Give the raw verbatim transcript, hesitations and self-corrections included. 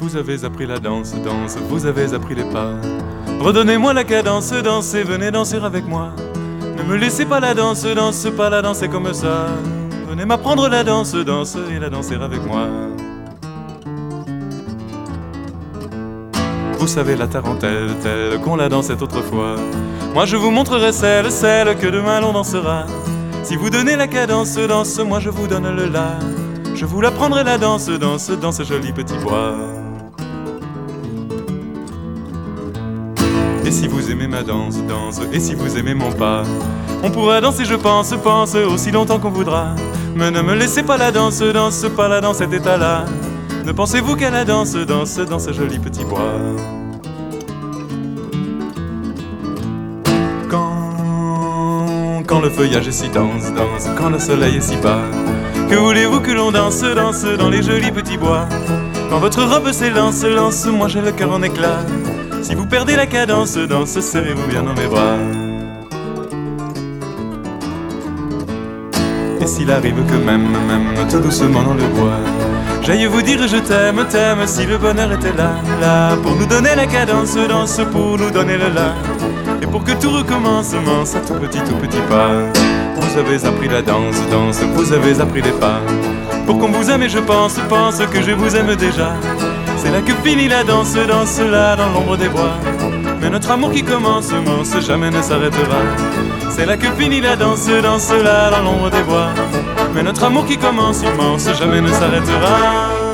Vous avez appris la danse, danse, vous avez appris les pas. Redonnez-moi la cadence, dansez, venez danser avec moi. Ne me laissez pas la danse, danse, pas la danser comme ça. Venez m'apprendre la danse, danse, et la danser avec moi. Vous savez la tarentelle, telle qu'on la dansait autrefois. Moi je vous montrerai celle, celle que demain l'on dansera. Si vous donnez la cadence, danse, moi je vous donne le la. Je vous l'apprendrai la danse, danse, dans ce joli petit bois. Et si vous aimez ma danse, danse, et si vous aimez mon pas, on pourra danser, je pense, pense, aussi longtemps qu'on voudra. Mais ne me laissez pas la danse, danse, pas la dans cet état-là. Ne pensez-vous qu'à la danse, danse, dans ce joli petit bois. Quand, quand le feuillage est si dense, danse, quand le soleil est si bas, que voulez-vous que l'on danse, danse, dans les jolis petits bois. Quand votre robe s'élance, lance, moi j'ai le cœur en éclat. Si vous perdez la cadence, danse, serrez-vous bien dans mes bras. Et s'il arrive que même, même, tout doucement dans le bois, j'aille vous dire je t'aime, t'aime, si le bonheur était là, là, pour nous donner la cadence, danse, pour nous donner le là, et pour que tout recommence, mince, à tout petit, tout petit pas. Vous avez appris la danse, danse, vous avez appris les pas. Pour qu'on vous aime et je pense, pense que je vous aime déjà. C'est là que finit la danse, danse là dans l'ombre des bois. Mais notre amour qui commence, mince, jamais ne s'arrêtera. C'est là que finit la danse, danse là dans l'ombre des bois. Mais notre amour qui commence, immense, jamais ne s'arrêtera.